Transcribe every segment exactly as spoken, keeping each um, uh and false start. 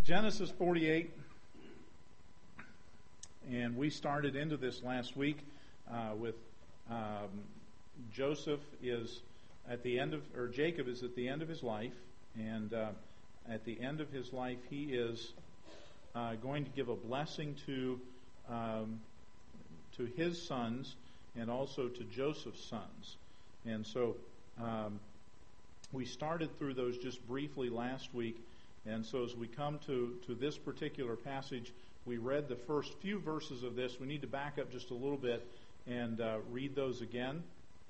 Genesis forty-eight, and we started into this last week uh, with um, Joseph is at the end of, or Jacob is at the end of his life, and uh, at the end of his life he is uh, going to give a blessing to um, to his sons and also to Joseph's sons. And so um, we started through those just briefly last week. And so as we come to, to this particular passage, we read the first few verses of this. We need to back up just a little bit and uh, read those again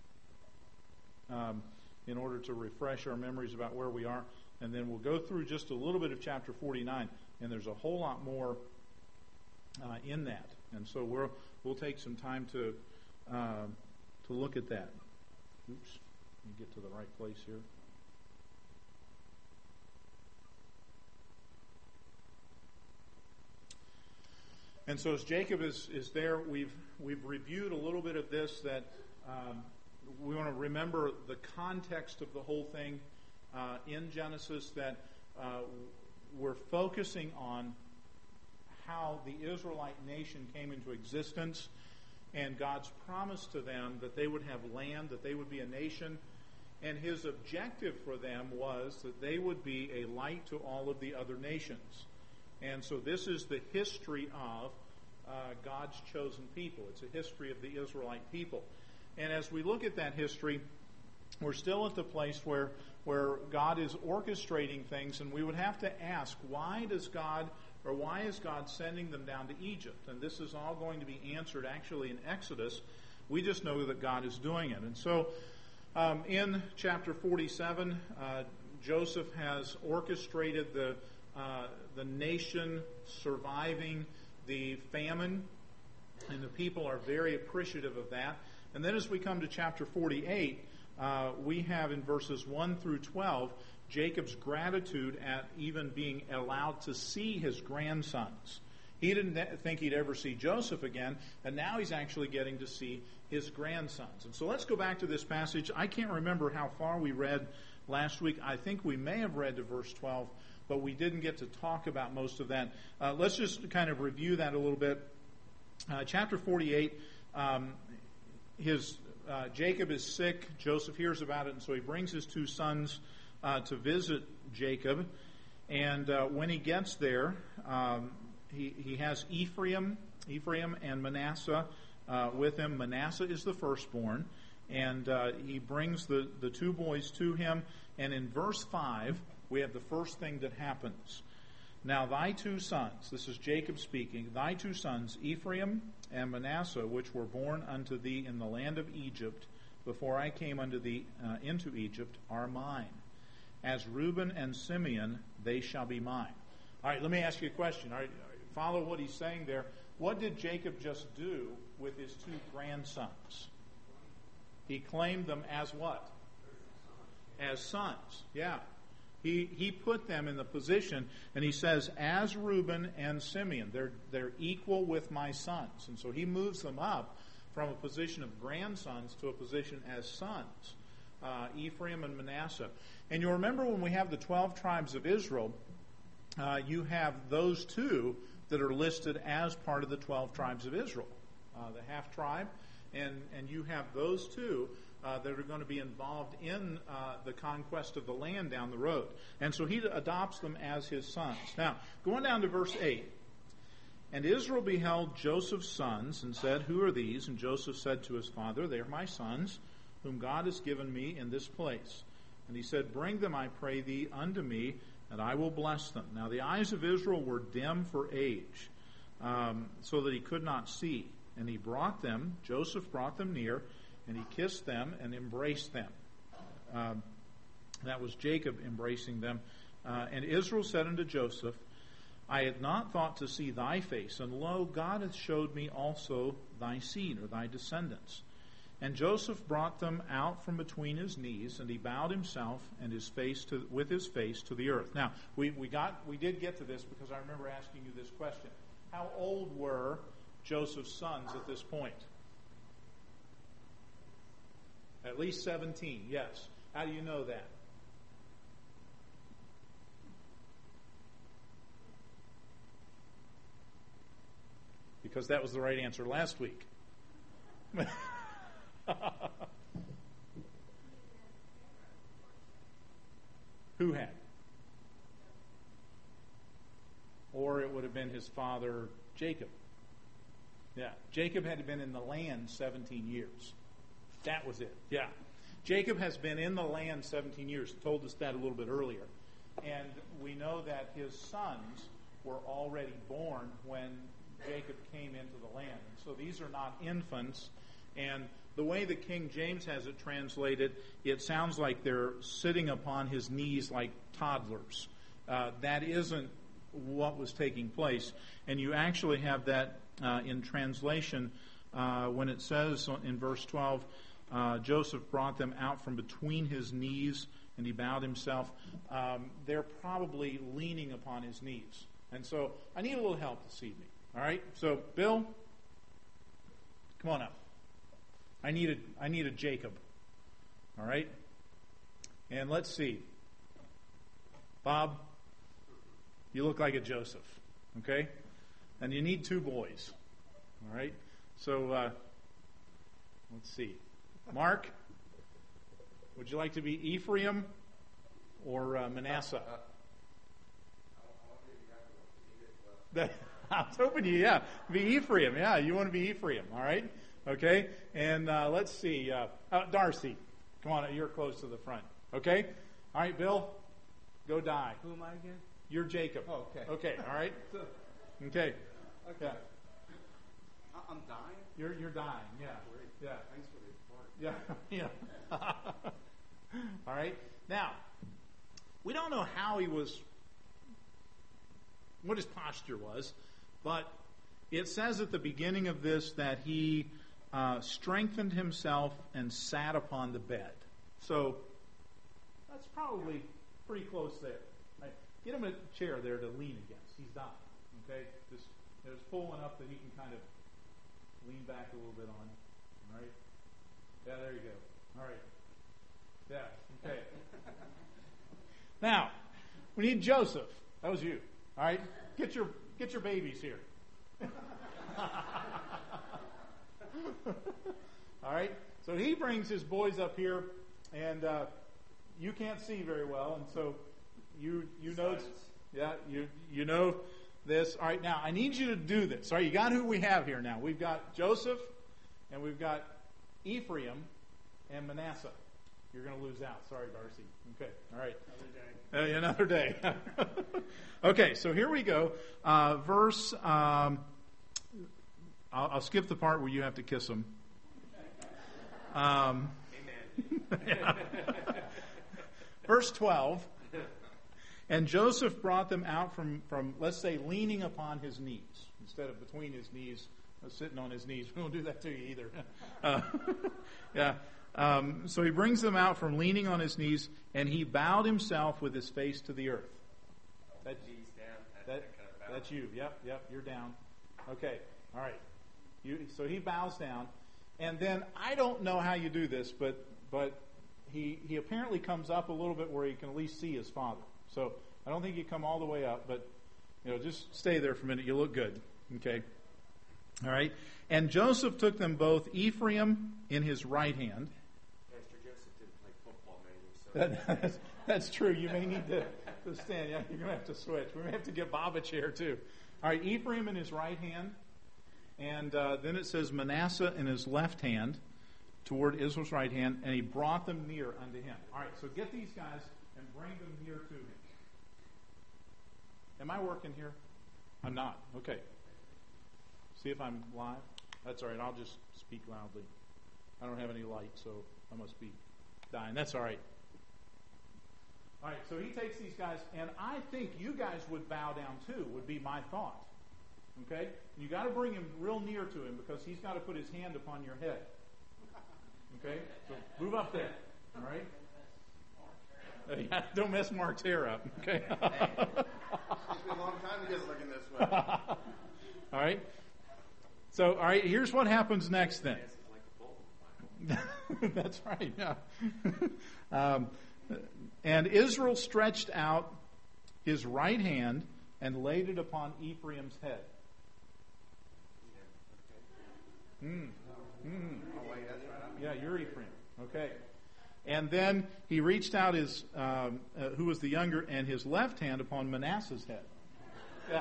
um, in order to refresh our memories about where we are. And then we'll go through just a little bit of chapter forty-nine. And there's a whole lot more uh, in that. And so we'll, we'll take some time to, uh, to look at that. Oops, let me get to the right place here. And so as Jacob is, is there, we've we've reviewed a little bit of this, that um, we want to remember the context of the whole thing uh, in Genesis, that uh, we're focusing on how the Israelite nation came into existence and God's promise to them that they would have land, that they would be a nation, and His objective for them was that they would be a light to all of the other nations. And so this is the history of uh, God's chosen people. It's a history of the Israelite people. And as we look at that history, we're still at the place where, where God is orchestrating things, and we would have to ask, why does God, or why is God sending them down to Egypt? And this is all going to be answered actually in Exodus. We just know that God is doing it. And so um, in chapter forty-seven, uh, Joseph has orchestrated the Uh, the nation surviving the famine, and the people are very appreciative of that. And then as we come to chapter forty-eight, uh, we have in verses one through twelve, Jacob's gratitude at even being allowed to see his grandsons. He didn't think he'd ever see Joseph again, and now he's actually getting to see his grandsons. And so let's go back to this passage. I can't remember how far we read last week. I think we may have read to verse twelve, but we didn't get to talk about most of that. Uh, let's just kind of review that a little bit. Uh, chapter forty-eight, um, his uh, Jacob is sick. Joseph hears about it, and so he brings his two sons uh, to visit Jacob. And uh, when he gets there, um, he, he has Ephraim, Ephraim and Manasseh uh, with him. Manasseh is the firstborn, and uh, he brings the, the two boys to him. And in verse five, we have the first thing that happens. Now thy two sons, this is Jacob speaking, thy two sons, Ephraim and Manasseh, which were born unto thee in the land of Egypt, before I came unto thee uh, into Egypt, are mine. As Reuben and Simeon, they shall be mine. All right, let me ask you a question. All right, follow what he's saying there. What did Jacob just do with his two grandsons? He claimed them as what? As sons. Yeah. He he put them in the position, and he says, as Reuben and Simeon, they're they're equal with my sons. And so he moves them up from a position of grandsons to a position as sons, uh, Ephraim and Manasseh. And you'll remember when we have the twelve tribes of Israel, uh, you have those two that are listed as part of the twelve tribes of Israel, uh, the half tribe, and, and you have those two Uh, that are going to be involved in uh, the conquest of the land down the road. And so he adopts them as his sons. Now, going down to verse eight. And Israel beheld Joseph's sons and said, who are these? And Joseph said to his father, they are my sons, whom God has given me in this place. And he said, bring them, I pray thee, unto me, and I will bless them. Now the eyes of Israel were dim for age, um, so that he could not see. And he brought them, Joseph brought them near, and he kissed them and embraced them. Um, that was Jacob embracing them. Uh, and Israel said unto Joseph, I had not thought to see thy face, and lo, God hath showed me also thy seed, or thy descendants. And Joseph brought them out from between his knees, and he bowed himself and his face to, with his face to the earth. Now, we, we got we did get to this because I remember asking you this question. How old were Joseph's sons at this point? At least seventeen, yes. How do you know that? because that was the right answer last week. Who had? Or it would have been his father, Jacob. Yeah, Jacob had been in the land seventeen years. That was it. Yeah. Jacob has been in the land seventeen years. He told us that a little bit earlier. And we know that his sons were already born when Jacob came into the land. And so these are not infants. And the way the King James has it translated, it sounds like they're sitting upon his knees like toddlers. Uh, that isn't what was taking place. And you actually have that uh, in translation uh, when it says in verse twelve, uh, Joseph brought them out from between his knees and he bowed himself. Um, they're probably leaning upon his knees. And so I need a little help this evening. All right? So, Bill, come on up. I need a, I need a Jacob. All right? And let's see. Bob, you look like a Joseph. Okay? And you need two boys. All right? So, uh, let's see. Mark, would you like to be Ephraim or uh, Manasseh? That, I was hoping you, yeah, be Ephraim. Yeah, you want to be Ephraim, all right? Okay, and uh, let's see. Uh, uh, Darcy, come on, you're close to the front. Okay? All right, Bill, go die. Who am I again? You're Jacob. Oh, okay. Okay, all right? Okay. Okay. Yeah. I'm dying? You're you're dying, yeah. Great. Yeah. Thanks for the report. Yeah, yeah. All right. Now, we don't know how he was, what his posture was, but it says at the beginning of this that he uh, strengthened himself and sat upon the bed. So that's probably pretty close there. Right? Get him a chair there to lean against. He's dying. Okay, just just pull one up that he can kind of lean back a little bit on. All right. Yeah, there you go. All right. Yeah, okay. Now, we need Joseph. That was you. All right? Get your get your babies here. All right? So he brings his boys up here, and uh, you can't see very well, and so you you know yeah, you you know this. All right, now I need you to do this. All right, you got who we have here now. We've got Joseph, and we've got Ephraim and Manasseh. You're going to lose out. Sorry, Darcy. Okay. All right. Another day. Uh, another day. Okay, so here we go. Uh, verse, um, I'll, I'll skip the part where you have to kiss them. Um, Amen. Verse twelve. And Joseph brought them out from, from, let's say, leaning upon his knees instead of between his knees, uh, sitting on his knees. We won't do that to you either. Uh, yeah. Um, so he brings them out from leaning on his knees, and he bowed himself with his face to the earth. That, that, that's you. Yep, yep, you're down. Okay, all right. You, so he bows down, and then I don't know how you do this, but but he he apparently comes up a little bit where he can at least see his father. So I don't think you come all the way up, but you know, just stay there for a minute. You look good. Okay. All right. And Joseph took them both, Ephraim in his right hand. Pastor Joseph didn't play football, maybe. So. That, that's, that's true. You may need to, to stand. Yeah, you're going to have to switch. We may have to give Bob a chair, too. All right, Ephraim in his right hand. And uh, then it says Manasseh in his left hand toward Israel's right hand. And he brought them near unto him. All right, so get these guys and bring them near to him. Am I working here? I'm not. Okay. See if I'm live? That's all right. I'll just speak loudly. I don't have any light, so I must be dying. That's all right. All right, so he takes these guys, and I think you guys would bow down too, would be my thought. Okay? You got to bring him real near to him because he's got to put his hand upon your head. Okay? So move up there. All right? Uh, yeah, don't mess Mark's hair up. Okay? It's been a long time to get looking this way. All right? So, all right, here's what happens next then. That's right, yeah. um, and Israel stretched out his right hand and laid it upon Ephraim's head. Mm. Mm. Oh, wait, that's right. I'm Yeah, you're Ephraim. Okay. And then he reached out his, um, uh, who was the younger, and his left hand upon Manasseh's head. Yeah.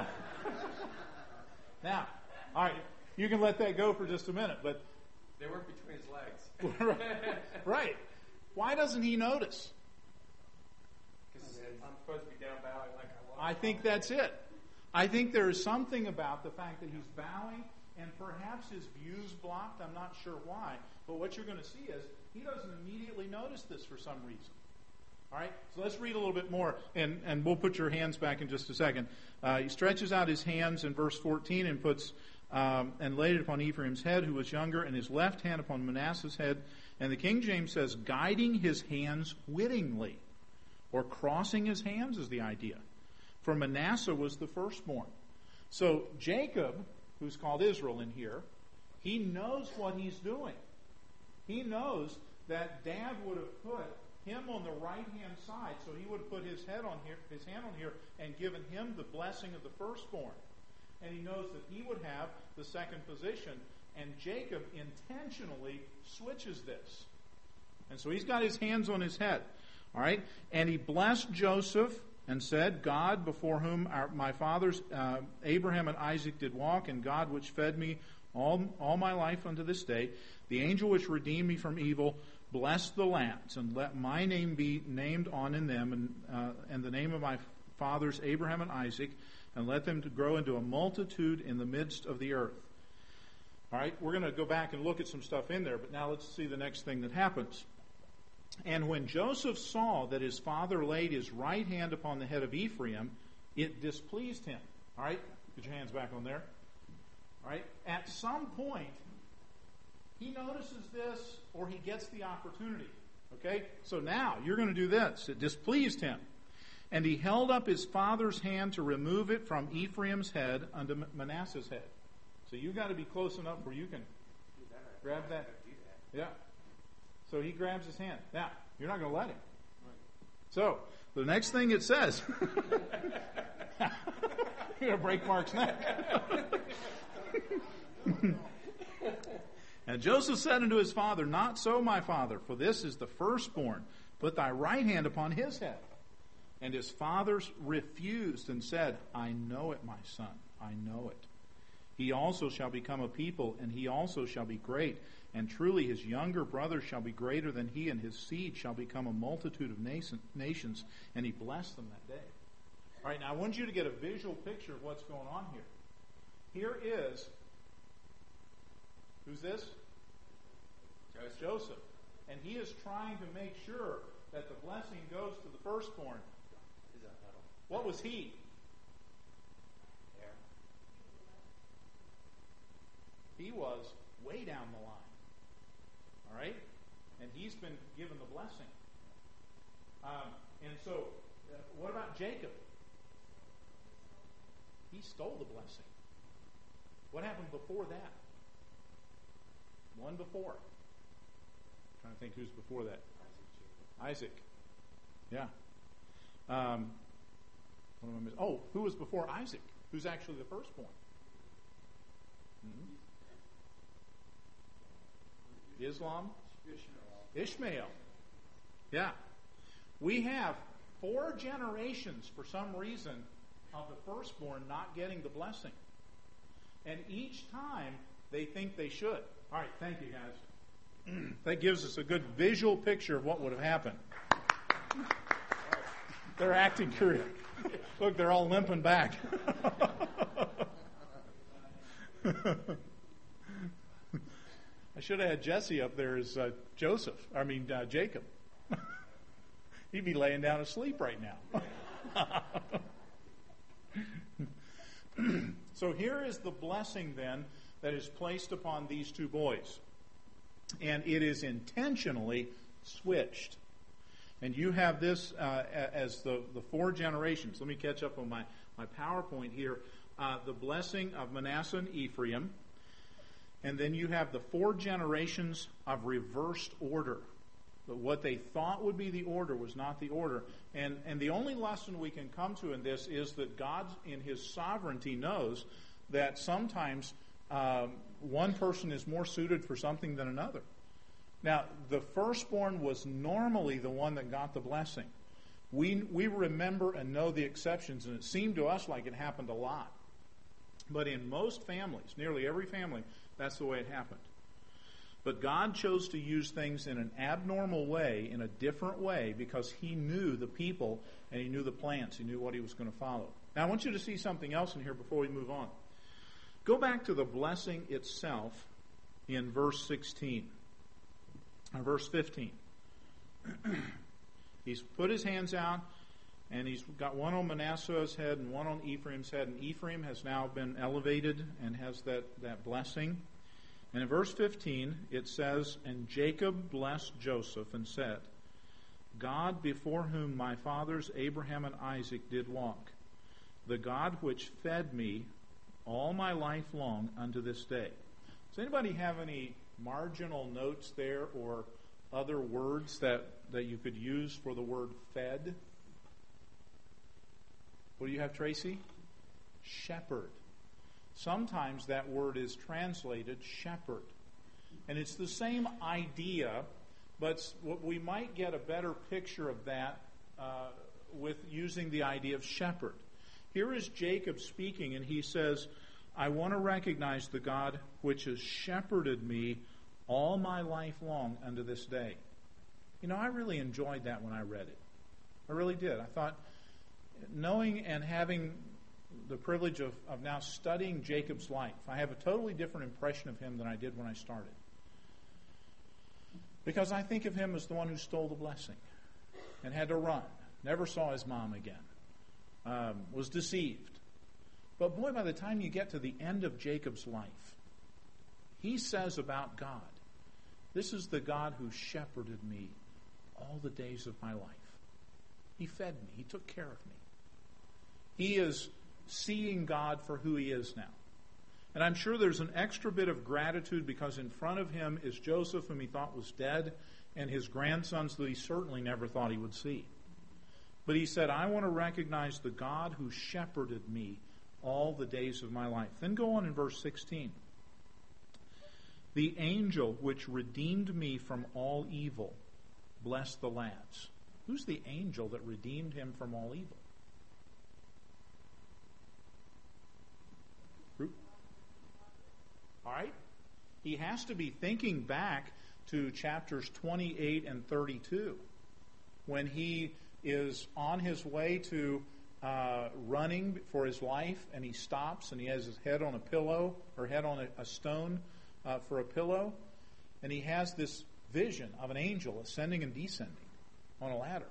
Now, all right, you can let that go for just a minute, but They weren't between his legs. right. Why doesn't he notice? Because I'm supposed to be down bowing like I was. I think that's it. I think there is something about the fact that he's bowing and perhaps his view's blocked. I'm not sure why. But what you're going to see is he doesn't immediately notice this for some reason. All right? So let's read a little bit more, and, and we'll put your hands back in just a second. Uh, he stretches out his hands in verse fourteen and puts um, and laid it upon Ephraim's head, who was younger, and his left hand upon Manasseh's head. And the King James says, guiding his hands wittingly, or crossing his hands is the idea. For Manasseh was the firstborn. So Jacob, who's called Israel in here, he knows what he's doing. He knows that Dad would have put him on the right-hand side, so he would have put his head on here, his hand on here, and given him the blessing of the firstborn. And he knows that he would have the second position, and Jacob intentionally switches this. And so he's got his hands on his head. All right? And he blessed Joseph and said, God, before whom our, my fathers uh, Abraham and Isaac did walk, and God which fed me all, all my life unto this day, the angel which redeemed me from evil, bless the lands, and let my name be named on in them, and, uh, and the name of my fathers Abraham and Isaac, and let them to grow into a multitude in the midst of the earth. All right, we're going to go back and look at some stuff in there, but now let's see the next thing that happens. And when Joseph saw that his father laid his right hand upon the head of Ephraim, it displeased him. All right, put your hands back on there. All right, at some point, he notices this, or he gets the opportunity. Okay? So now, you're going to do this. It displeased him. And he held up his father's hand to remove it from Ephraim's head unto Manasseh's head. So you've got to be close enough where you can grab that. Yeah. So he grabs his hand. Now, you're not going to let him. So, the next thing it says, you're going to break Mark's neck. And Joseph said unto his father, not so, my father, for this is the firstborn. Put thy right hand upon his head. And his fathers refused and said, I know it, my son, I know it. He also shall become a people, and he also shall be great. And truly his younger brother shall be greater than he, and his seed shall become a multitude of nations. And he blessed them that day. All right, now I want you to get a visual picture of what's going on here. Here is, who's this? Joseph. Joseph. And he is trying to make sure that the blessing goes to the firstborn. What was he? There. He was way down the line. All right? And he's been given the blessing. Um, and so, uh, what about Jacob? He stole the blessing. What happened before that? One before. I'm trying to think who's before that. Isaac. Yeah. Um, what am I missing? Oh, who was before Isaac? Who's actually the firstborn? Mm-hmm. Islam? Ishmael. Yeah. We have four generations, for some reason, of the firstborn not getting the blessing. And each time, they think they should. All right, thank you, guys. That gives us a good visual picture of what would have happened. They're acting curious. Look, they're all limping back. I should have had Jesse up there as uh, Joseph. I mean, uh, Jacob. He'd be laying down asleep right now. So here is the blessing then that is placed upon these two boys. And it is intentionally switched. And you have this uh, as the, the four generations. Let me catch up on my, my PowerPoint here. Uh, the blessing of Manasseh and Ephraim. And then you have the four generations of reversed order. But what they thought would be the order was not the order. And, and the only lesson we can come to in this is that God, in His sovereignty, knows that sometimes um, one person is more suited for something than another. Now, the firstborn was normally the one that got the blessing. We we remember and know the exceptions, and it seemed to us like it happened a lot. But in most families, nearly every family, that's the way it happened. But God chose to use things in an abnormal way, in a different way, because He knew the people and He knew the plans. He knew what He was going to follow. Now, I want you to see something else in here before we move on. Go back to the blessing itself in verse sixteen, or verse fifteen. He's put his hands out, and he's got one on Manasseh's head and one on Ephraim's head, and Ephraim has now been elevated and has that, that blessing. And in verse fifteen, it says, "And Jacob blessed Joseph and said, God before whom my fathers Abraham and Isaac did walk, the God which fed me all my life long unto this day." Does anybody have any marginal notes there or other words that, that you could use for the word fed? What do you have, Tracy? Shepherd. Sometimes that word is translated shepherd. And it's the same idea, but we might get a better picture of that uh, with using the idea of shepherd. Here is Jacob speaking, and he says, I want to recognize the God which has shepherded me all my life long unto this day. You know, I really enjoyed that when I read it. I really did. I thought, knowing and having the privilege of, of now studying Jacob's life, I have a totally different impression of him than I did when I started. Because I think of him as the one who stole the blessing and had to run, never saw his mom again, um, was deceived. But boy, by the time you get to the end of Jacob's life, he says about God, this is the God who shepherded me all the days of my life. He fed me. He took care of me. He is seeing God for who He is now. And I'm sure there's an extra bit of gratitude because in front of him is Joseph, whom he thought was dead, and his grandsons that he certainly never thought he would see. But he said, I want to recognize the God who shepherded me all the days of my life. Then go on in verse sixteen. The angel which redeemed me from all evil, bless the lads. Who's the angel that redeemed him from all evil? All right? He has to be thinking back to chapters twenty-eight and thirty-two when he is on his way to uh, running for his life, and he stops and he has his head on a pillow or head on a, a stone uh, for a pillow, and he has this vision of an angel ascending and descending on a ladder.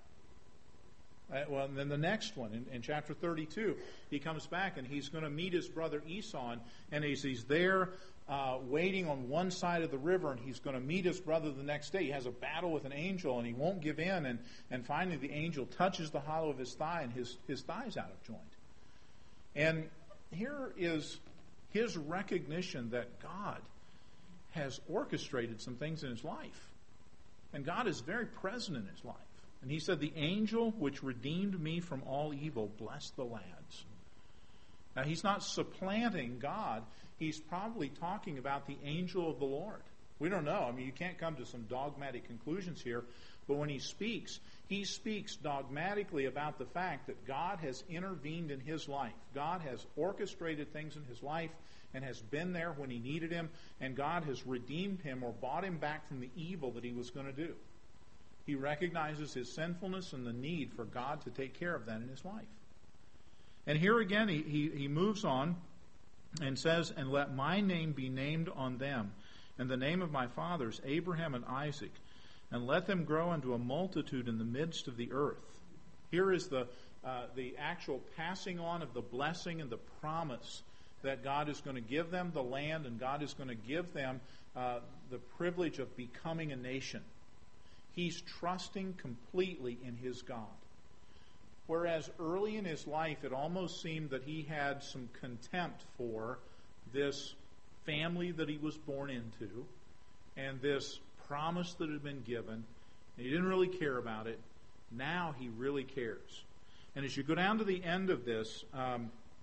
Uh, well, and then the next one, in, in chapter thirty-two, he comes back and he's going to meet his brother Esau, and, and he's, he's there uh, waiting on one side of the river, and he's going to meet his brother the next day. He has a battle with an angel, and he won't give in, and, and finally the angel touches the hollow of his thigh, and his, his thigh's out of joint. And here is his recognition that God has orchestrated some things in his life, and God is very present in his life. And he said, the angel which redeemed me from all evil, bless the lads. Now, he's not supplanting God. He's probably talking about the angel of the Lord. We don't know. I mean, you can't come to some dogmatic conclusions here. But when he speaks, he speaks dogmatically about the fact that God has intervened in his life. God has orchestrated things in his life and has been there when he needed him. And God has redeemed him or bought him back from the evil that he was going to do. He recognizes his sinfulness and the need for God to take care of that in his life. And here again, he, he, he moves on and says, and let my name be named on them, and the name of my fathers, Abraham and Isaac, and let them grow unto a multitude in the midst of the earth. Here is the, uh, the actual passing on of the blessing and the promise that God is going to give them the land, and God is going to give them uh, the privilege of becoming a nation. He's trusting completely in his God. Whereas early in his life, it almost seemed that he had some contempt for this family that he was born into and this promise that had been given. He didn't really care about it. Now he really cares. And as you go down to the end of this, um,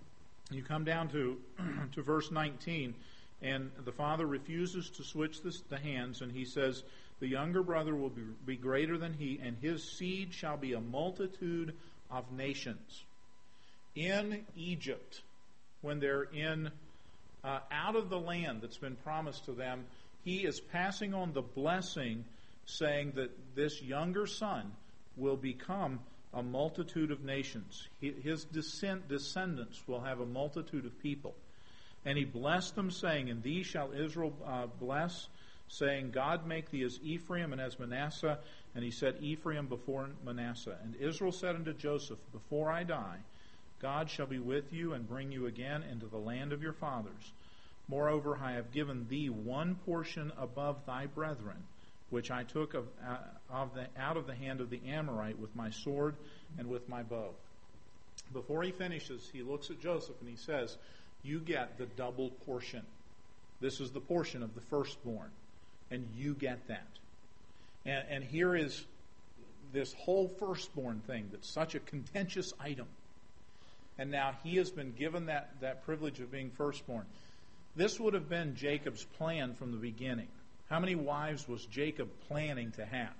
You come down to, to verse nineteen, and the father refuses to switch this, the hands, and he says, the younger brother will be, be greater than he, and his seed shall be a multitude of nations. In Egypt, when they're in uh, out of the land that's been promised to them, he is passing on the blessing, saying that this younger son will become a multitude of nations. His descent, descendants will have a multitude of people. And he blessed them, saying, in thee shall Israel uh, bless, saying, God make thee as Ephraim and as Manasseh. And he set Ephraim before Manasseh. And Israel said unto Joseph, before I die, God shall be with you and bring you again into the land of your fathers. Moreover, I have given thee one portion above thy brethren, which I took of, uh, of the, out of the hand of the Amorite with my sword and with my bow. Before he finishes, he looks at Joseph and he says, you get the double portion. This is the portion of the firstborn, and you get that. And, and here is this whole firstborn thing that's such a contentious item. And now he has been given that, that privilege of being firstborn. This would have been Jacob's plan from the beginning. How many wives was Jacob planning to have?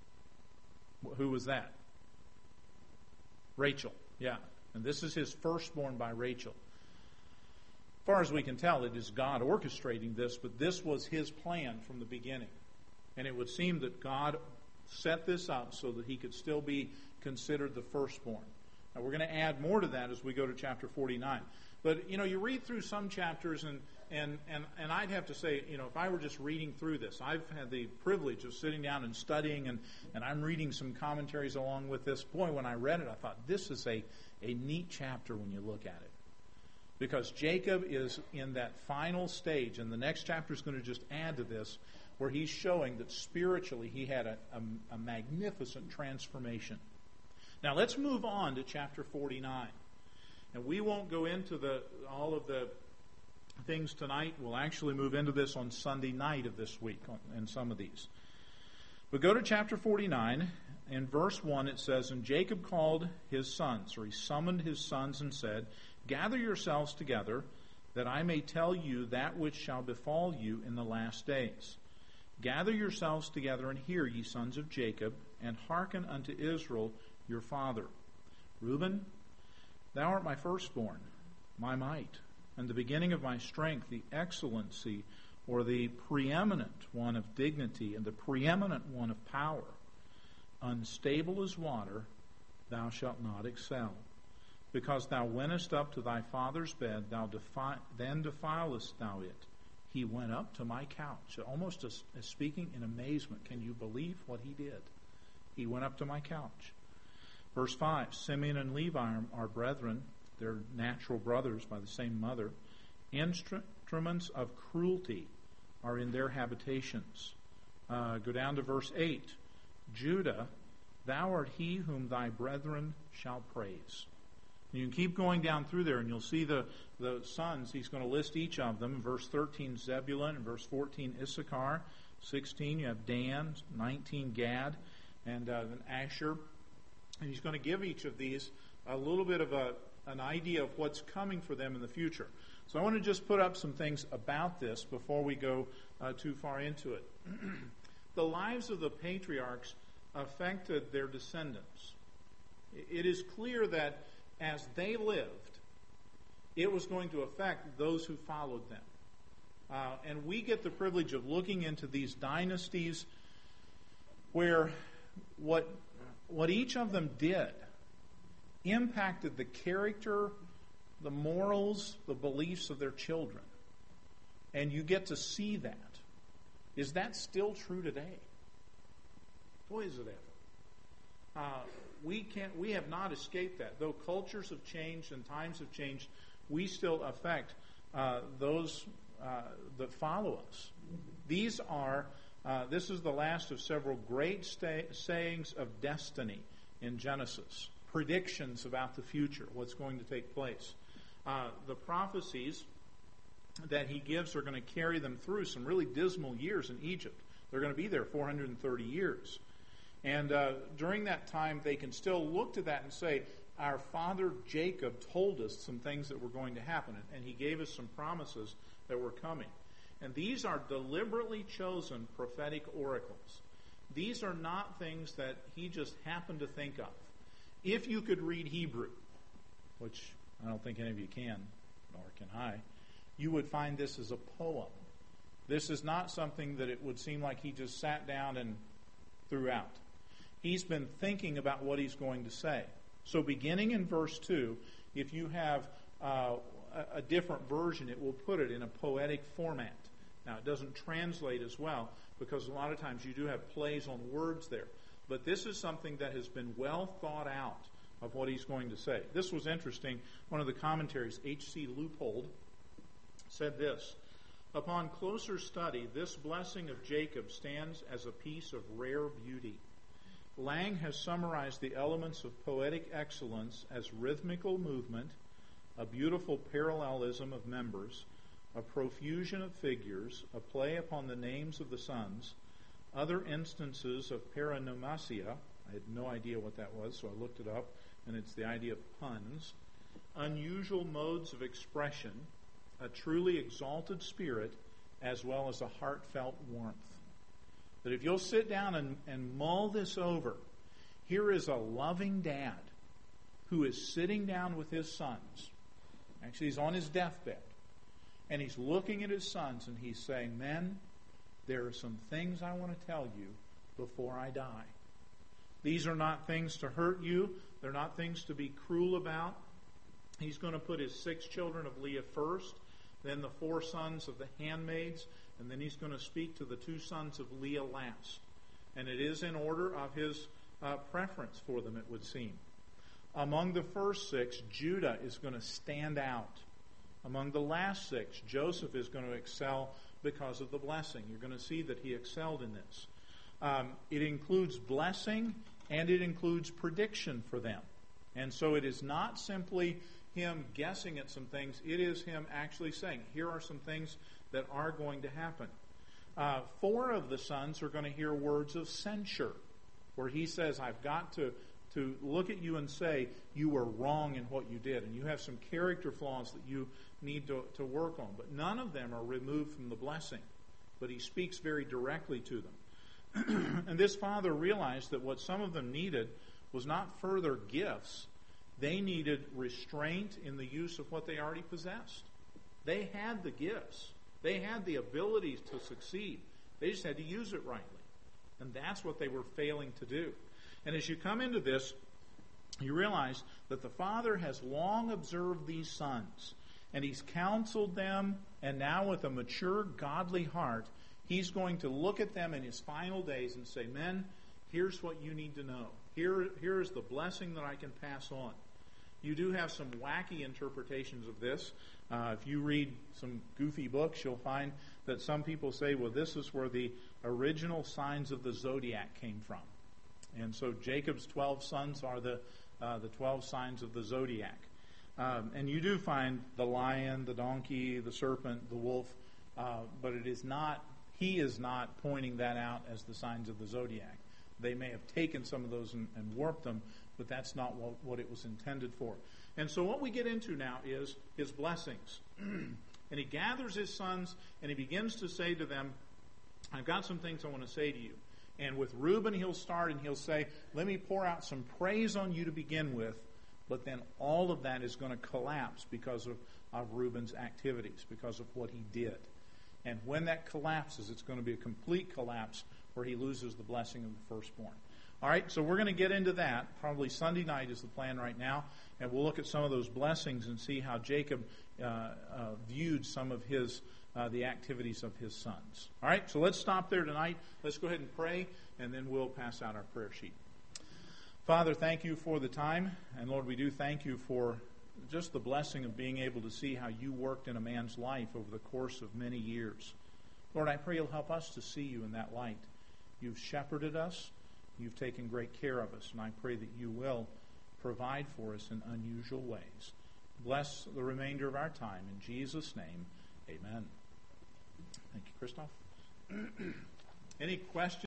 Who was that? Rachel, yeah. And this is his firstborn by Rachel. As far as we can tell, it is God orchestrating this, but this was his plan from the beginning. And it would seem that God set this up so that he could still be considered the firstborn. Now, we're going to add more to that as we go to chapter forty-nine. But, you know, you read through some chapters, and, and, and, and I'd have to say, you know, if I were just reading through this, I've had the privilege of sitting down and studying, and, and I'm reading some commentaries along with this. Boy, when I read it, I thought, this is a, a neat chapter when you look at it. Because Jacob is in that final stage, and the next chapter is going to just add to this, where he's showing that spiritually he had a, a, a magnificent transformation. Now let's move on to chapter forty-nine. And we won't go into the all of the things tonight. We'll actually move into this on Sunday night of this week in some of these. But go to chapter forty-nine. In verse one it says, and Jacob called his sons, or he summoned his sons and said, gather yourselves together, that I may tell you that which shall befall you in the last days. Gather yourselves together and hear, ye sons of Jacob, and hearken unto Israel your father. Reuben, thou art my firstborn, my might, and the beginning of my strength, the excellency, or the preeminent one of dignity, and the preeminent one of power. Unstable as water, thou shalt not excel. Because thou wentest up to thy father's bed, thou defi- then defilest thou it. He went up to my couch. Almost as, as speaking in amazement. Can you believe what he did? He went up to my couch. Verse five, Simeon and Levi are, are brethren. They're natural brothers by the same mother. Instruments of cruelty are in their habitations. Uh, go down to verse eight. Judah, thou art he whom thy brethren shall praise. You can keep going down through there, and you'll see the, the sons. He's going to list each of them. In verse thirteen, Zebulun. In verse fourteen, Issachar. sixteen, you have Dan. nineteen, Gad. And uh, then Asher. And he's going to give each of these a little bit of a, an idea of what's coming for them in the future. So I want to just put up some things about this before we go uh, too far into it. The lives of the patriarchs affected their descendants. It is clear that as they lived, it was going to affect those who followed them. Uh, and we get the privilege of looking into these dynasties where what what each of them did impacted the character, the morals, the beliefs of their children. And you get to see that. Is that still true today? Boy, is it ever. Uh, we can't. We have not escaped that. Though cultures have changed and times have changed, we still affect uh, those uh, that follow us. These are. Uh, this is the last of several great sta- sayings of destiny in Genesis. Predictions about the future, what's going to take place. Uh, the prophecies that he gives are going to carry them through some really dismal years in Egypt. They're going to be there four hundred thirty years. And uh, during that time, they can still look to that and say, our father Jacob told us some things that were going to happen, and he gave us some promises that were coming. And these are deliberately chosen prophetic oracles. These are not things that he just happened to think of. If you could read Hebrew, which I don't think any of you can, nor can I, you would find this as a poem. This is not something that it would seem like he just sat down and threw out. He's been thinking about what he's going to say. So beginning in verse two, if you have uh, a, a different version, it will put it in a poetic format. Now, it doesn't translate as well because a lot of times you do have plays on words there. But this is something that has been well thought out of what he's going to say. This was interesting. One of the commentaries, H C Leupold, said this: upon closer study, this blessing of Jacob stands as a piece of rare beauty. Lang has summarized the elements of poetic excellence as rhythmical movement, a beautiful parallelism of members, a profusion of figures, a play upon the names of the sons, other instances of paranomasia. I had no idea what that was, so I looked it up, and it's the idea of puns, unusual modes of expression, a truly exalted spirit, as well as a heartfelt warmth. That if you'll sit down and, and mull this over, here is a loving dad who is sitting down with his sons. Actually, he's on his deathbed. And he's looking at his sons and he's saying, men, there are some things I want to tell you before I die. These are not things to hurt you. They're not things to be cruel about. He's going to put his six children of Leah first, then the four sons of the handmaids, and then he's going to speak to the two sons of Leah last. And it is in order of his uh, preference for them, it would seem. Among the first six, Judah is going to stand out. Among the last six, Joseph is going to excel because of the blessing. You're going to see that he excelled in this. Um, it includes blessing and it includes prediction for them. And so it is not simply him guessing at some things. It is him actually saying, here are some things that are going to happen. Uh, four of the sons are going to hear words of censure, where he says, I've got to to look at you and say, you were wrong in what you did, and you have some character flaws that you need to, to work on. But none of them are removed from the blessing. But he speaks very directly to them. And this father realized that what some of them needed was not further gifts. They needed restraint in the use of what they already possessed. They had the gifts. They had the abilities to succeed. They just had to use it rightly. And that's what they were failing to do. And as you come into this, you realize that the Father has long observed these sons, and He's counseled them, and now with a mature, godly heart, He's going to look at them in His final days and say, men, here's what you need to know. Here, here is the blessing that I can pass on. You do have some wacky interpretations of this. Uh, if you read some goofy books, you'll find that some people say, well, this is where the original signs of the zodiac came from. And so Jacob's twelve sons are the uh, the twelve signs of the zodiac. Um, and you do find the lion, the donkey, the serpent, the wolf, uh, but it is not, he is not pointing that out as the signs of the zodiac. They may have taken some of those and, and warped them, but that's not what, what it was intended for. And so what we get into now is his blessings. And he gathers his sons and he begins to say to them, I've got some things I want to say to you. And with Reuben, he'll start and he'll say, let me pour out some praise on you to begin with, but then all of that is going to collapse because of, of Reuben's activities, because of what he did. And when that collapses, it's going to be a complete collapse where he loses the blessing of the firstborn. All right, so we're going to get into that. Probably Sunday night is the plan right now, and we'll look at some of those blessings and see how Jacob uh, uh, viewed some of his Uh, the activities of his sons. All right, so let's stop there tonight. Let's go ahead and pray, and then we'll pass out our prayer sheet. Father, thank you for the time, and Lord, we do thank you for just the blessing of being able to see how you worked in a man's life over the course of many years. Lord, I pray you'll help us to see you in that light. You've shepherded us. You've taken great care of us, and I pray that you will provide for us in unusual ways. Bless the remainder of our time. In Jesus' name, amen. Thank you, Christoph. Any questions?